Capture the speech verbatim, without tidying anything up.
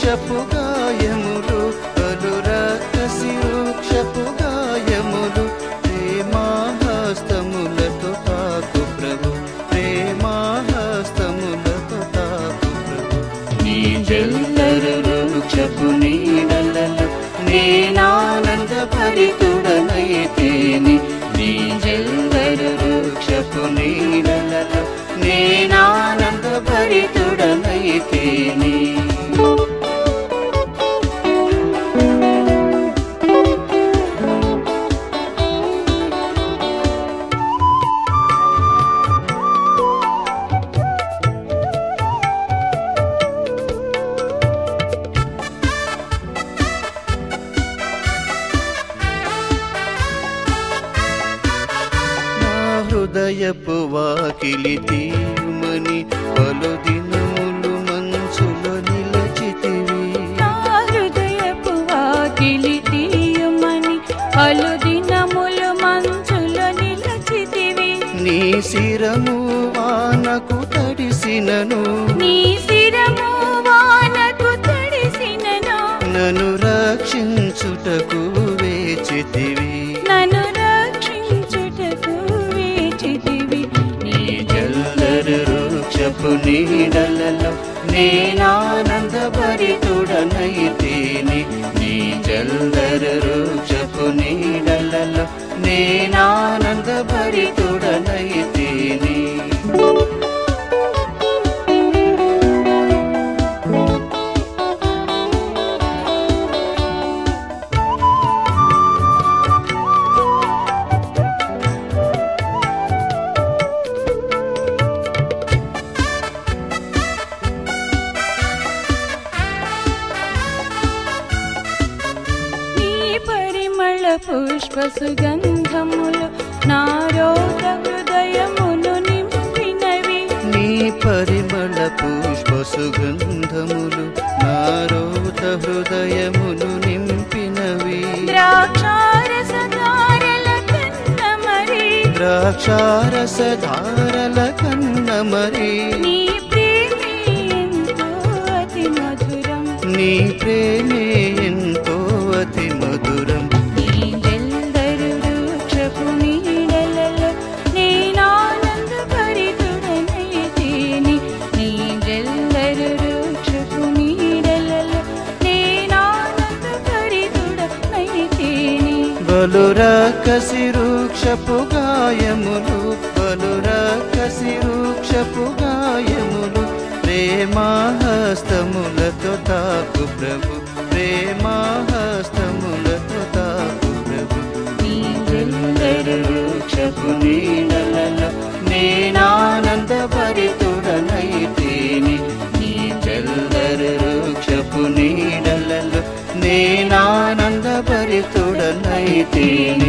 వృక్షపు గాయములు పలు రక్కసి వృక్షపు గాయములు ప్రేమాహస్తములతో తాకు ప్రభు ప్రేమాహస్తములతో తాకు ప్రభు నీ జల్లరు వృక్షపు నీడలలో నేనానంద భరితుడనైతేని నీ జల్లరు వృక్షపు నీడలలో నేనానంద భరితుడనైతేని హృదయపు వాకిలి తీయుమని పలు దినములు మంచులో నిలచితివి నా హృదయపు వాకిలి తీయుమని పలు దినములు మంచులో నిలచితివి నీ శిరము వానకు తడిసినను నీ శిరము వానకు తడిసినను నన్ను రక్షించుటకు వేచితివి నన్ను రక్షించుటకు వేచితివి నీ జల్లరు వృక్షపు నీడలలో నేనానంద భరితుడనైతేని నీ జల్లరు వృక్షపు నీడలలో నేనానంద భరితుడనైతేని పుష్ప సుగంధములు నారోగ హృదయమును నింపినవి నీ పరిమళ పుష్ప సుగంధములు నారోత హృదయమును నింపినవి ద్రాక్షారసధారల కన్న మరి ద్రాక్షారసధారల కన్న మరి నీ ప్రేమే ఎంతో అతి మధురం నీ ప్రేమే ఎంతో అతి మధురం పలు రక్కసి వృక్షపు గాయములు పలు రక్కసి వృక్షపు గాయములు ప్రేమాహస్తములతో తాకు ప్రభు ప్రేమాహస్తములతో తాకు ప్రభు నీ జల్లరు వృక్షపు నీడలలో నేనానంద భరితుడనైతేని నీ జల్లరు వృక్షపు నీడలలో నేనానంద భరితుడనైతేని